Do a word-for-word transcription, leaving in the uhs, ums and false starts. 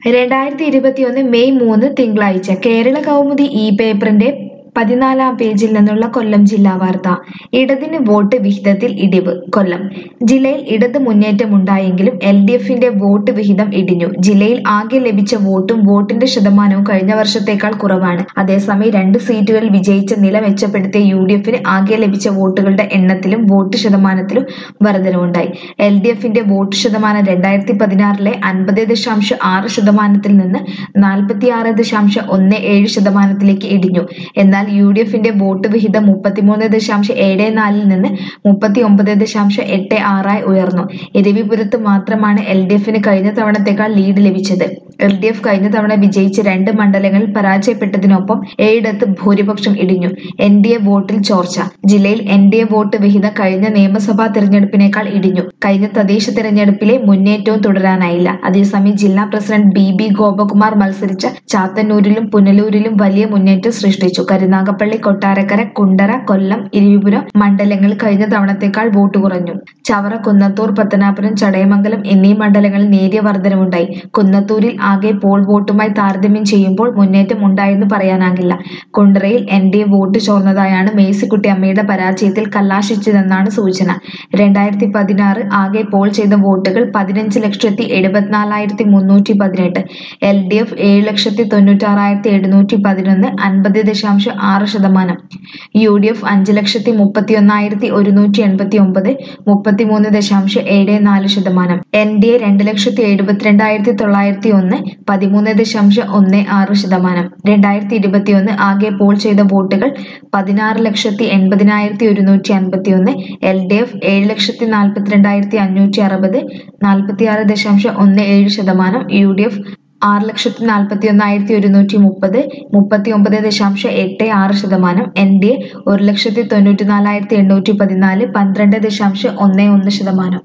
രണ്ടായിരത്തി ഇരുപത്തിയൊന്ന് മെയ് മൂന്ന് തിങ്കളാഴ്ച കേരള കൗമുദി ഇ പേപ്പറിന്റെ പതിനാലാം പേജിൽ നിന്നുള്ള കൊല്ലം ജില്ലാ വാർത്ത. ഇടതിന് വോട്ട് വിഹിതത്തിൽ ഇടിവ്. കൊല്ലം ജില്ലയിൽ ഇടത് മുന്നേറ്റമുണ്ടായെങ്കിലും എൽ ഡി എഫിന്റെ വോട്ട് വിഹിതം ഇടിഞ്ഞു. ജില്ലയിൽ ആകെ ലഭിച്ച വോട്ടും വോട്ടിന്റെ ശതമാനവും കഴിഞ്ഞ വർഷത്തേക്കാൾ കുറവാണ്. അതേസമയം രണ്ട് സീറ്റുകളിൽ വിജയിച്ച നില മെച്ചപ്പെടുത്തിയ യു ഡി എഫിന് ആകെ ലഭിച്ച വോട്ടുകളുടെ എണ്ണത്തിലും വോട്ട് ശതമാനത്തിലും വർധനവുണ്ടായി. എൽ ഡി എഫിന്റെ വോട്ട് ശതമാനം രണ്ടായിരത്തി പതിനാറിലെ അൻപത് ദശാംശം ആറ് ശതമാനത്തിൽ നിന്ന് നാൽപ്പത്തിയാറ് ദശാംശം ഒന്ന് ഏഴ് ശതമാനത്തിലേക്ക് ഇടിഞ്ഞു. എന്നാൽ യു ഡി എഫിന്റെ വോട്ട് വിഹിതം മുപ്പത്തിമൂന്ന് ദശാംശം ഏഴ് നാലിൽ നിന്ന് മുപ്പത്തി ഒമ്പത് ദശാംശം എട്ട് ആറായി ഉയർന്നു. ഇരവിപുരത്ത് മാത്രമാണ് എൽ ഡി എഫിന് കഴിഞ്ഞ തവണത്തേക്കാൾ ലീഡ് ലഭിച്ചത്. എൽ ഡി എഫ് കഴിഞ്ഞ തവണ വിജയിച്ച് രണ്ട് മണ്ഡലങ്ങളിൽ പരാജയപ്പെട്ടതിനൊപ്പം ഏഴിടത്ത് ഭൂരിപക്ഷം ഇടിഞ്ഞു. എൻ ഡി എ വോട്ടിൽ ചോർച്ച. ജില്ലയിൽ എൻ ഡി എ വോട്ട് വിഹിതം കഴിഞ്ഞ നിയമസഭാ തെരഞ്ഞെടുപ്പിനേക്കാൾ ഇടിഞ്ഞു. കഴിഞ്ഞ തദ്ദേശ തെരഞ്ഞെടുപ്പിലെ മുന്നേറ്റവും തുടരാനായില്ല. അതേസമയം ജില്ലാ പ്രസിഡന്റ് ബി ബി ഗോപകുമാർ മത്സരിച്ച ചാത്തന്നൂരിലും പുനലൂരിലും വലിയ മുന്നേറ്റം സൃഷ്ടിച്ചു. കരുനാഗപ്പള്ളി, കൊട്ടാരക്കര, കുണ്ടറ, കൊല്ലം, ഇരവിപുരം മണ്ഡലങ്ങളിൽ കഴിഞ്ഞ തവണത്തേക്കാൾ വോട്ട് കുറഞ്ഞു. ചവറ, കുന്നത്തൂർ, പത്തനാപുരം, ചടയമംഗലം എന്നീ മണ്ഡലങ്ങളിൽ നേരിയ വർധനവുണ്ടായി. കുന്നത്തൂരിൽ ആകെ പോൾ വോട്ടുമായി താരതമ്യം ചെയ്യുമ്പോൾ മുന്നേറ്റം ഉണ്ടായെന്ന് പറയാനാകില്ല. കുണ്ടറയിൽ എൻ ഡി എ വോട്ട് ചോർന്നതായാണ് മേഴ്സിക്കുട്ടി അമ്മയുടെ പരാജയത്തിൽ കലാശിച്ചതെന്നാണ് സൂചന. രണ്ടായിരത്തി പതിനാറ് ആകെ പോൾ ചെയ്ത വോട്ടുകൾ പതിനഞ്ച് ലക്ഷത്തി എഴുപത്തിനാലായിരത്തി മുന്നൂറ്റി പതിനെട്ട്. എൽ ഡി എഫ് ഏഴ് ലക്ഷത്തി തൊണ്ണൂറ്റാറായിരത്തി എഴുന്നൂറ്റി പതിനൊന്ന്, അൻപത് ദശാംശം ആറ് ശതമാനം. യു ഡി എഫ് അഞ്ച് ലക്ഷത്തി മുപ്പത്തി ഒന്നായിരത്തി ഒരുന്നൂറ്റി എൺപത്തി ഒമ്പത്, മുപ്പത്തിമൂന്ന് ദശാംശം ഏഴ് നാല് ശതമാനം. എൻ ഡി എ രണ്ട് ലക്ഷത്തി എഴുപത്തിരണ്ടായിരത്തി തൊള്ളായിരത്തി ഒന്ന്, പതിമൂന്ന് ദശാംശം ഒന്ന് ആറ് ശതമാനം. രണ്ടായിരത്തി ഇരുപത്തിയൊന്ന് ആകെ പോൾ ചെയ്ത വോട്ടുകൾ പതിനാറ് ലക്ഷത്തി എൺപതിനായിരത്തി ഒരുന്നൂറ്റി അൻപത്തി ഒന്ന്. എൽ ഡി എഫ് ഏഴ് ലക്ഷത്തി നാൽപ്പത്തിരണ്ടായിരത്തി അഞ്ഞൂറ്റി അറുപത്, നാൽപ്പത്തിയാറ് ദശാംശം ഒന്ന് ഏഴ് ശതമാനം. യു ഡി എഫ് ആറ് ലക്ഷത്തി നാൽപ്പത്തി ഒന്നായിരത്തി ഒരുന്നൂറ്റി മുപ്പത്, മുപ്പത്തി ഒമ്പത് ദശാംശം എട്ട് ആറ് ശതമാനം. എൻ ഡി എ ഒരു ലക്ഷത്തി തൊണ്ണൂറ്റി നാലായിരത്തി എണ്ണൂറ്റി പതിനാല്, പന്ത്രണ്ട് ദശാംശം ഒന്ന് ഒന്ന് ശതമാനം.